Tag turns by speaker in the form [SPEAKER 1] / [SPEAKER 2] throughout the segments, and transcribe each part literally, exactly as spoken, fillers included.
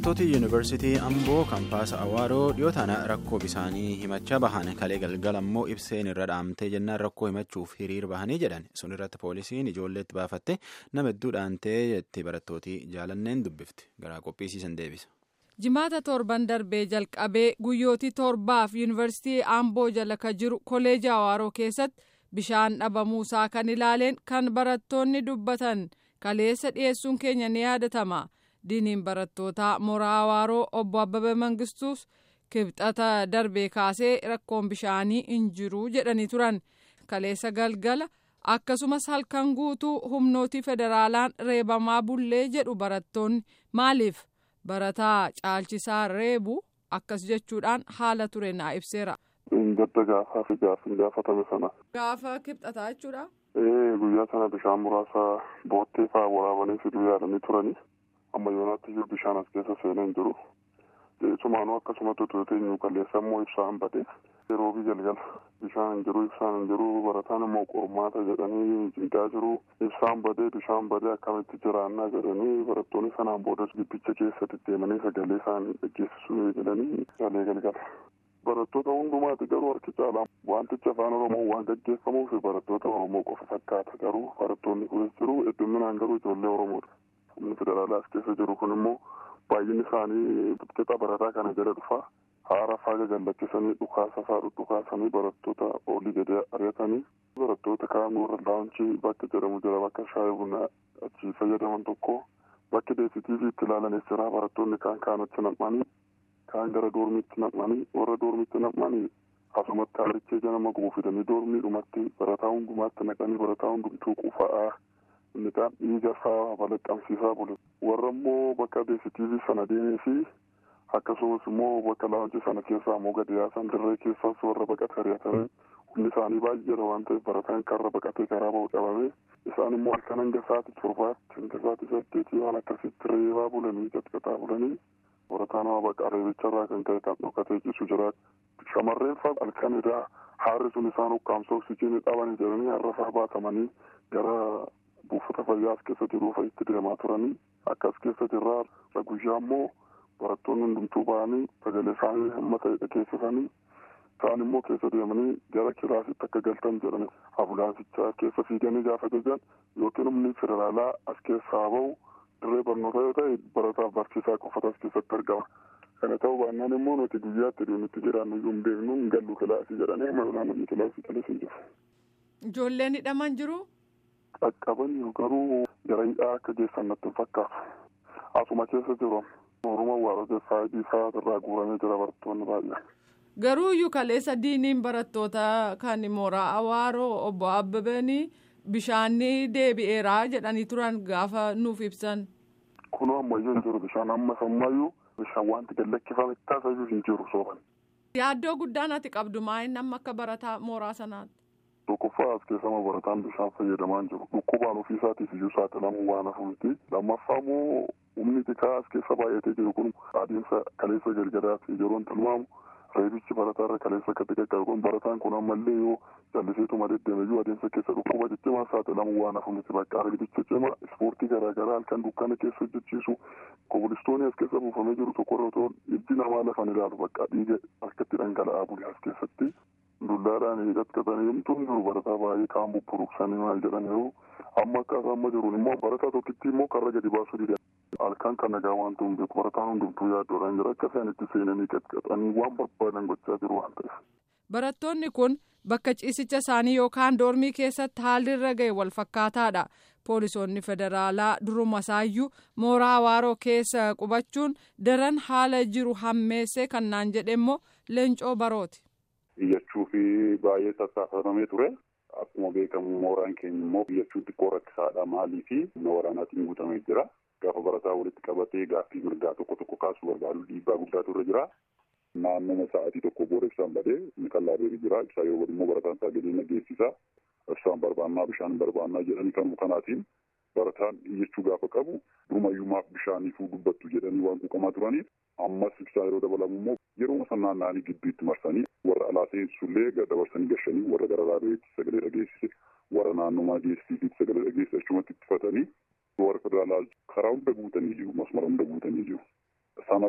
[SPEAKER 1] Barattooti yuunivarsiitii Amboo kampaasa Awaaroo dhiyoo tana rakkoo bisaanii himachaa bahan kalee galgala immoo ibseen irra dhaamtee jennaan rakkoo himachuuf hiriir bahanii jedhan sun irratti poolisiin ijoolleetti baafatte nama hedduu dhaantee jetti barattooti jaalanneen dubbifti garaa qophiisiisan deebisa.
[SPEAKER 2] Jimaata torban darbee jalqabee guyyootii torbaaf yuunivarsiitii Amboo jala ka jiru koleejii Awaaroo keessatti bishaan dhabamuusaa kan ilaaleen kan barattoonni dubbatan kaleessa dhiyeessuun keenya ni yaadatama. Diiniin barattootaa mooraa Awaaroo obbo Abbabee Mangistuus kibxata darbee kaasee rakkoon bishaanii hin jiru jedhanii turan. Kaleessa galgala akkasumas halkan guutuu humnootii federaalaan reebamaa bullee jedhu barattoonni maaliif barataa caalchisaa reebu akkas jechuudhaan haala ture naa ibseera.
[SPEAKER 3] Gadda gaafaa fi gaafin gaafatame sana.
[SPEAKER 2] Gaafa kibxataa jechuudha.
[SPEAKER 3] Ee guyyaa sana bishaan muraasa boottee fa'aa waraabanii fiduu yaadanii turanii. Amma yoonaatti iyyuu bishaan as keessa seenee hin jiru. Sumaanuu akkasumatti utuu teenyu kaleessa immoo ibsaan badee yeroo fi galgala bishaan hin jiru ibsaan hin jiru barataan immoo qormaata jedhanii cinqaa jiru ibsaan badee bishaan badee akkamitti jiraannaa jedhanii barattoonni sanaan boodas gibbicha keessatti deemanii sagalee isaanii dhaggeessisuu jedhanii galee galgala. Barattoota hundumaati garuu harki caalaa wantichi afaan Oromoo waan gaggeeffamuuf barattoota Oromoo qofa fakkaata garuu barattoonni kunis jiru hedduminaan garuu ijoollee Oromoodha. Humni federaalaa as keessa jiru kun immoo baay'inni isaanii qixa barataa kana jala dhufaa haara faaga gallachiisanii dhukaasa fa'aa dhukaasanii barattoota olii gadi ari'atanii barattoota kaan warra laawuncii bakka jedhamu jira bakka shaayii buna achi fayyadaman tokko bakki deesitiivii itti ilaalanis jira barattoonni kaan kaanatti nam'anii kaan gara doormiitti nam'anii warra doormiitti nam'anii asumatti haarichee janama guufidanii doormiidhumatti barataa hundumaatti naqanii barataa hundumtuu qufa'aa. Midhaan dhiiga fa'aa balaqqamsiisaa bulu. Warra immoo bakka deesitiivii sana deemee fi akkasumas immoo bakka laawuncii sana keessaa immoo gadi yaasan dirree keessaas warra baqatee ari'atanii humni isaanii baay'eedha waan ta'eef barataan karra baqatee karaa ba'u qabame. Isaan immoo halkan hanga sa'aatii torbaatti hanga sa'aatii saddeetii waan akkasitti reebaa bulanii qaxqaxaa bulanii barataan waa baqa reebicharraa kan ka'e kan dhokatee ciisu jira. Shamarreen fa'aa halkan irraa haarri sun isaan ukkaamsa oksijiinii dhabanii jedhanii har'a fa'aa baatamanii gara buufata fayyaa as keessa jiru fa'itti deemaa turanii akka as keessa jirraa guyyaa immoo barattoonni hundumtuu ba'anii sagalee isaanii hamma ta'e dhageessisanii isaan immoo keessa deemanii gara kilaasitti akka galtan jedhani ambulaansichaa keessa fiiganii gaafa jajan yookiin humni federaalaa as keessaa bahu dirree barnootaa yoo ta'e barataaf barsiisaa qofatu as keessatti argama. Kana ta'uu baannaan immoo nuti guyyaatti deemnutti jiraannu iyyuu hin beeknu hin gallu kilaasii jedhanii amma namni kilaasii galee hin jiru.
[SPEAKER 2] Ijoolleen hidhaman jiru?
[SPEAKER 3] Qaqqabanii garuu gara hidhaa akka geessan natti hin fakkaatu. Asuma keessa jiru. Oromoo Awaaroo keessaa isaa irraa guuramee jira barattoonni baay'een.
[SPEAKER 2] Garuu iyyuu kaleessa diiniin barattoota kan mooraa Awaaroo obbo Abbabeen bishaanni deebi'eeraa jedhanii turan gaafa nuuf ibsan.
[SPEAKER 3] Kunoo ammayyuu hin jiru bishaan amma sammayyuu bishaan wanti gallakkifame taasisu hin jiru sooban.
[SPEAKER 2] Yaaddoo guddaan ati qabdu maa'in amma akka barataa mooraa sanaatti.
[SPEAKER 3] Tokkoffaa as keessama barataan bishaan fayyadamaa jiru. Dhukkubaan ofii isaatiif iyyuu saaxilamuu waan hafuuti. Lammaffaa immoo humni xiqqaa as keessa baay'atee jiru kun adeemsa kaleessa galgalaatti yeroon tilmaamu reebichi barataarra kaleessa akka xiqqaa kun barataan kun ammallee yoo jalliseetuma deddeeme iyyuu adeemsa keessa dhukkuba ciccimaa saaxilamuu waan hafuuti. Bakka reebicha cimaa ispoortii garaagaraa halkan dukkana keessa hojjechiisu kobilistoonii as keessa buufamee jiru tokkorra otoo ijji namaa lafan ilaalu bakka dhiiga akkatti dhangala'aa bule as keessatti. Dullaadhaan qaqqabanii himtuun jiru barataa baay'ee kaan bubburuqsanii maal jedhan yeroo amma akka amma jiruun immoo barataa tokkitti immoo karra gadi baasuu dida. Halkan kan nagaa waan ta'uun beeku barataan hundumtuu yaaddoodhaan jira akka isaan itti seenanii qaqqabanii waan barbaadan gochaa jiru waan ta'eef.
[SPEAKER 2] Barattoonni kun bakka ciisicha isaanii yookaan doormii keessatti haalli irra ga'e wal fakkaataadha. Poolisoonni federaalaa duruma isaayyuu mooraa Awaaroo keessa qubachuun daran haala jiru hammeessee kan naan jedhe immoo Leencoo Barooti.
[SPEAKER 4] Biyyachuu fi baay'ee tattaafamee ture. Akkuma beekamu mooraan keenya immoo biyyachuu xiqqoo rakkisaadha maalii fi humna waraanaatiin guutamee jira. Gaafa barataa walitti qabatee gaaffii mirgaa tokko tokko kaasuu barbaadu dhiibbaa guddaatu irra jira. Naannoo sa'aatii tokko booda ibsaan badee inni qallaabee jira. Ibsaa yoo immoo barataan sagalee nageessisa. Ibsaan barbaannaa bishaan barbaannaa jedhanii kan kanaatiin barataan iyyachuu gaafa qabu durumayyumaaf bishaaniifuu dubbattu jedhanii waan quuqamaa turaniif ammas ibsaa yeroo dabalamu immoo yeroo sanaan naanii gidduutti marsanii warra alaa seensullee dabarsanii gashanii warra gara raadiyootti sagalee dhageessise warra naannomaa geessisiitti sagalee dhageessise achumatti ittifatanii warra federaalaa karaa hunda guutanii jiru masmara hunda guutanii jiru.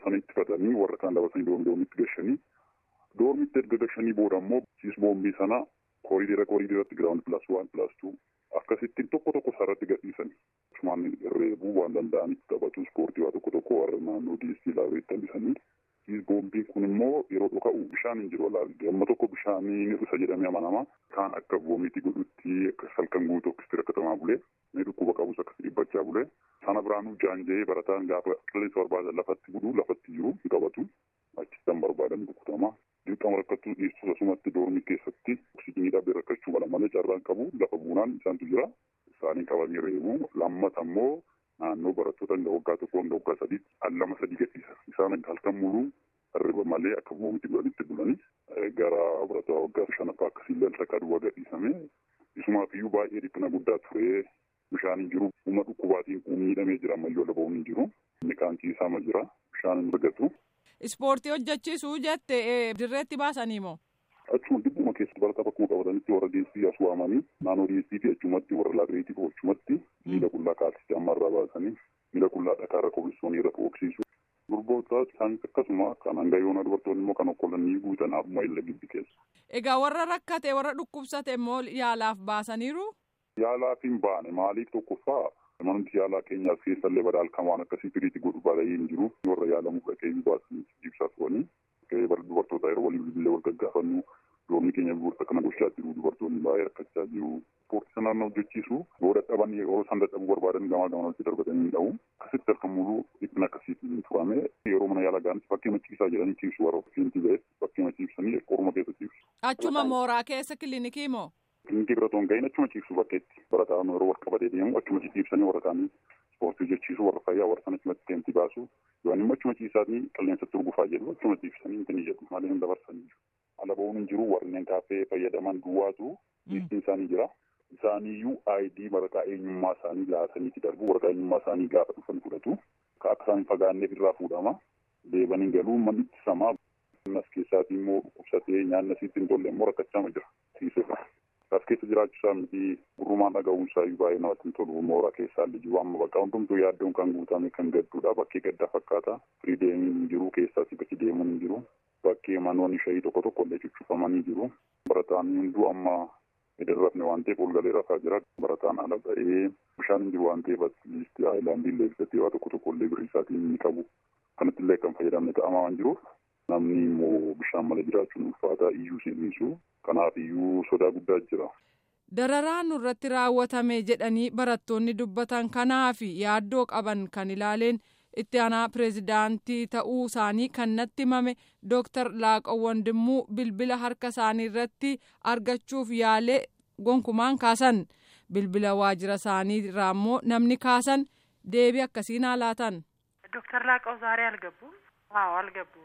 [SPEAKER 4] sana itti fatanii warra kaan dabarsanii doormiitti gashanii doormiitti erga gashanii booda immoo siis boombii sana kooriidera kooriideratti giraawundi pilaas waan pilaas tuu akkasittiin tokko tokko sarratti gadhiisanii cumaan reebuu waan danda'anitti taphatu ispoortii waa tokko tokko warra naannoo diistii laabeetti bisanii siis boombiin kun immoo yeroo dhoka'u bishaan hin jiru walaallee amma tokko bishaanii ni dhusa jedhamee amanama kaan akka boomiitti godhutti akka salkan guutuu akkasitti rakkatamaa bulee ni dhukkuba qabus akkasitti dhibbachaa bulee sana biraanuu jaanjee barataan gaafa qilleensa barbaadan lafatti buduu lafatti jiru hin qabatu achittan barbaadan rukutama dirqama rakkattuu dhiistus asumatti doormii keessatti oksijiinii dhabee rakkachuu mala malee carraan qabu lafa buunaan isaantu jira isaanii qabanii reebuu lammata immoo naannoo barattoota hanga waggaa tokko hanga waggaa sadii allama sadii gadhiisa isaan halkan muluu hirriba malee akka boomitti godhanitti bulanii gara barataa waggaa shanaffaa akkasiillee takka duwwaa gadhiisame isumaafiyyuu baay'ee dhiphina guddaa ture bishaan hin jiru uma dhukkubaatiin miidhamee jira ammayyoo lafa hin jiru inni kaan ciisaa jira bishaan hin argatu.
[SPEAKER 2] Ispoortii hojjechiisuu jette dirreetti baasanii moo?
[SPEAKER 4] Achuma dhibbuma keessatti barataa bakkuma qabatanitti warra deessii as waamanii naannoo deessii fi achumatti warra laabireetii fi achumatti miila qullaa kaasisee ammarraa baasanii miila qullaa dhakaarra kobilistoonii irra dhoksisu. Gurgurtaa isaanis akkasuma kan hanga yoona dubartoonni immoo kan okkolanii guutan akkuma illee gibbi keessa.
[SPEAKER 2] Egaa warra rakkate warra dhukkubsate immoo yaalaaf baasaniiru?
[SPEAKER 4] Yaalaaf hin baane maaliif tokkoffaa manumti yaalaa keenyaas keessallee badaalkan waan akkasii firiitti godhu baay'ee hin jiru warra yaalamuuf dhaqee baasanii ibsaa turanii dubartoota yeroo waliin bilbilee wal gaggaafannu doormii keenya gurgurta kana gochaa jiru dubartoonni baay'ee rakkachaa jiru ispoortii sanaan hojjechiisu yoo dadhaban yeroo isaan dadhabuu barbaadan gamaa gamanatti darbatanii hin dha'u akkasitti harka muluu dhiphina akkasiitiin turame yeroo mana yaalaa ga'anis bakkee maciisaa jedhanii ciibsu warra fiinti ba'e bakkee maciibsanii qorma keessa ciibsu.
[SPEAKER 2] Achuma mooraa keessa kilinikii moo?
[SPEAKER 4] Kilinikii bira toon ga'in achuma ciibsu bakkeetti barataan yeroo wal qabatee deemu achuma ciibsanii warra kaanii ispoortii hojjechiisu warra fayyaa warra sana achumatti deemti baasu yoon immoo achuma ciisaanii qilleensatti urgufaa jedhu achuma ciibsanii hin jedhu malee hin dabarsanii ala ba'uun hin jiru warreen kaafee fayyadaman duwwaatu dhiibbin isaanii jira isaaniiyyuu aayidii waraqaa eenyummaa isaanii laataniiti darbu waraqaa eenyummaa isaanii gaafa dhufan fudhatu akka isaan fagaanneef irraa fuudhama deebanii galuu manni ittisamaa as keessaatii immoo dhukkubsatee nyaanni asitti hin tolle immoo rakkachaa jira siisirra. As keessa jiraachuusaa miti gurrumaan dhaga'uunsaa baay'ee namatti hin tolu mooraa keessaa jiru amma bakka hundumtuu yaaddoon kan guutame kan gadduudha bakkee gaddaa fakkaata firiideemiin hin jiru keessaas bakki deemuun hin jiru bakkee manoonni shayii tokko tokko illee cuccufamanii jiru barataan hunduu amma edarrafne waan ta'eef olgalee rafaa jira barataan ala ba'ee bishaan hin jiru waan ta'eef liistii aayilaandii illee bitatee waa tokko tokko illee birrii isaatiin inni qabu kanatti illee kan fayyadamne ta'amaa waan jiruuf namni immoo bishaan mala jiraachuun ulfaataa iyyuu seennisu kanaaf iyyuu sodaa guddaa jira.
[SPEAKER 2] Dararaan nurratti raawwatame jedhanii barattoonni dubbatan kanaaf yaaddoo qaban kan ilaaleen itti aanaa pireezidaantii ta'uu isaanii kan natti himame Dooktar Laaqoo Wandimmuu bilbila harka isaanii irratti argachuuf yaalee gonkumaan kaasan bilbila waajjira isaanii irraa immoo namni kaasan deebii akkasiin haalaatan.
[SPEAKER 5] Dooktar Laaqoo ዛሬ አልገቡም? አዎ አልገቡም።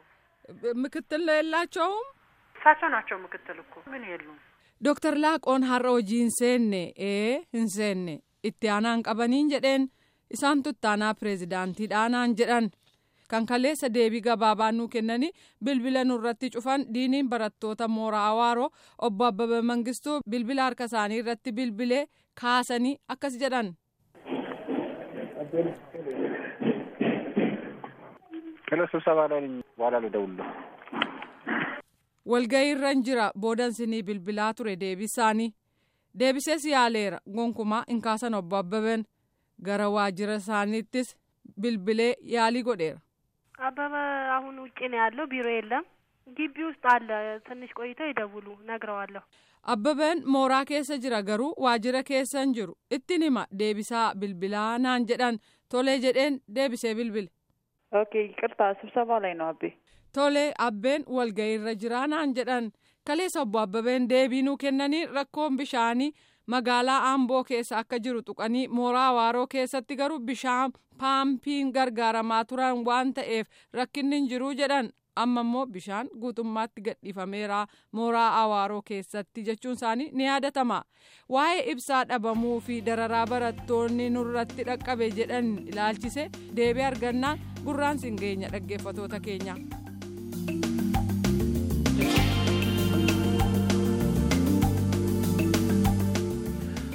[SPEAKER 2] ምክትል የላቸውም?
[SPEAKER 5] እሳቸው ናቸው ምክትል እኮ ምን የሉም።
[SPEAKER 2] Dooktar Laaqoon har'a hojii hin seenne ee hin seenne itti aanaan qabaniin jedheen isaan tuttaanaa pireezidaantiidhaanaan jedhan kan kaleessa deebii gabaabaa nuu kennanii bilbila nurratti cufan diiniin barattoota mooraa Awaaroo obbo Abbabee Mangistuu bilbila harka isaanii irratti bilbilee kaasanii akkas jedhan.
[SPEAKER 6] Kana sibsabaa ላይ በኋላ ልደውልልህ
[SPEAKER 2] walga'ii irra jira boodansinii bilbilaa ture deebisaanii deebisees yaaleera gonkumaa hin kaasan obbo Abbabeen gara waajjira isaaniittis bilbilee yaalii godheera.
[SPEAKER 5] አበበ አሁን ውጪ ነው ያለው ቢሮ የለም ግቢ ውስጥ አለ ትንሽ ቆይተው ይደውሉ ነግረዋለሁ።
[SPEAKER 2] Abbabeen mooraa keessa jira garuu waajjira keessa hin jiru ittiin hima deebisaa bilbilaa naan jedhan tolee jedheen deebisee bilbile.
[SPEAKER 7] ኦኬ ይቅርታ ስብሰባ ላይ ነው አቤ
[SPEAKER 2] Tolee abbeen walga'ii irra jira naan jedhan kaleessa obbo Abbabeen deebii nuu kennanii rakkoon bishaanii magaalaa Amboo keessa akka jiru tuqanii mooraa Awaaroo keessatti garuu bishaan paampiin gargaaramaa turan waan ta'eef rakkinni hin jiru jedhan amma immoo bishaan guutummaatti gadhiifameera mooraa Awaaroo keessatti jechuun isaanii ni yaadatama. Waa'ee ibsaa dhabamuu fi dararaa barattoonni nurratti dhaqqabe jedhan ilaalchise deebii argannaan gurraan siin geenya dhaggeeffatoota keenya.